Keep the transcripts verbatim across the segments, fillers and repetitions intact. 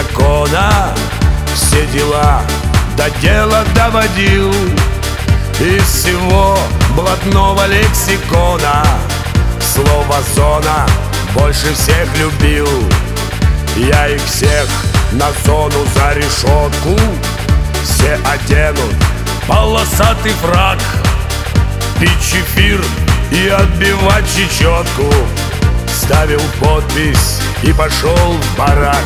закона все дела до дела доводил. Из всего блатного лексикона слово «зона» больше всех любил. Я их всех на зону за решетку, все оденут полосатый фрак, пить чефир и отбивать чечетку. Ставил подпись и пошел в барак.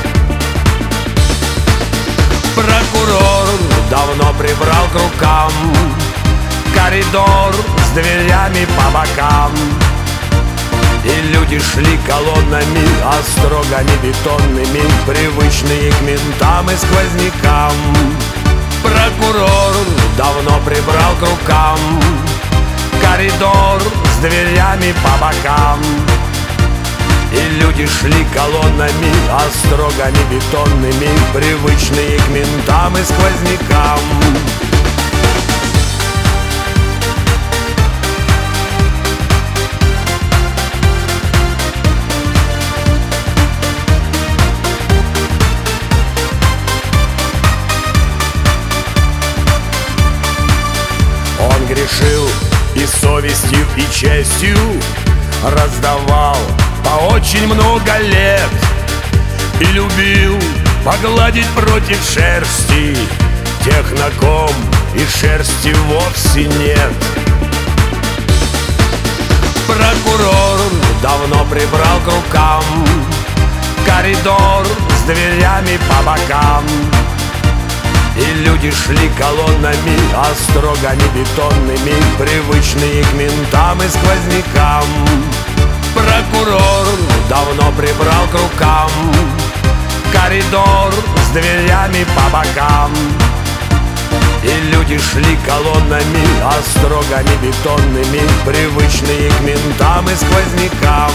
Прокурор давно прибрал к рукам коридор с дверями по бокам, и люди шли колоннами, а строго не бетонными, привычные к ментам и сквознякам. Прокурор давно прибрал к рукам коридор с дверями по бокам, и люди шли колоннами, а строго не бетонными, привычные к ментам и сквознякам. Он грешил и совестью, и честью, раздавал по очень много лет, и любил погладить против шерсти тех, на ком и шерсти вовсе нет. Прокурор давно прибрал к рукам коридор с дверями по бокам, и люди шли колоннами, а строго не бетонными, привычные к ментам и сквознякам. Прокурор давно прибрал к рукам коридор с дверями по бокам, и люди шли колоннами, а строго не бетонными, привычные к ментам и сквознякам.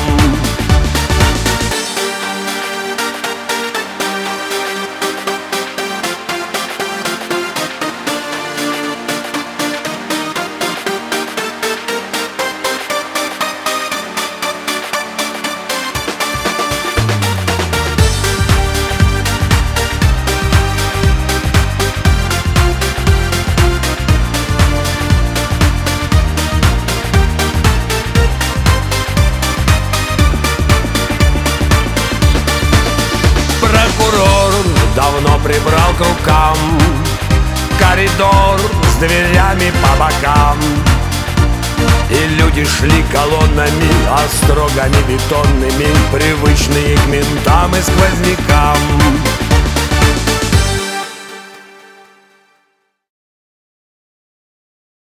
Прокурор давно прибрал к рукам коридор с дверями по бокам, и люди шли колоннами, а строго не бетонными, привычные к ментам и сквознякам.